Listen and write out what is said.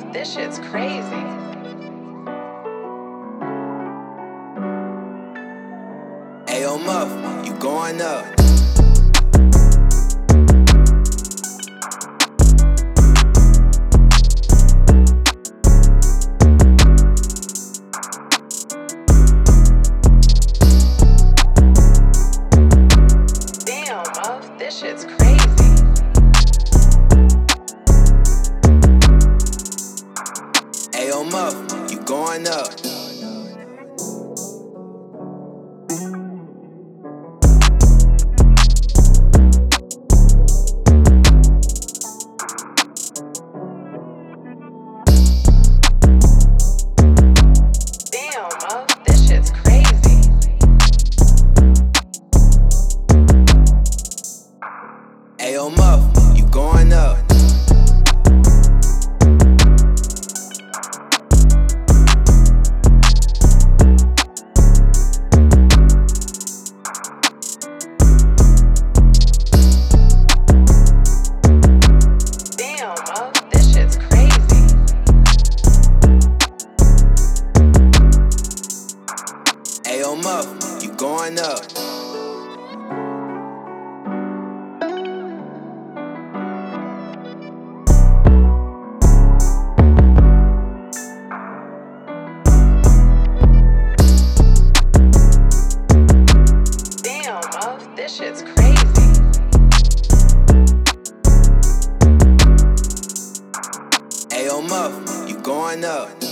This shit's crazy. Ayo Muff, you going up. Damn, Muff, this shit's crazy. Ayo Muff, you going up. Damn, Muff, this shit's crazy. Ayo Muff, you going up. Damn, Muff, this shit's crazy. Ayo Muff, you going up. Damn, Muff, this shit's crazy. Ayo Muff, you going up.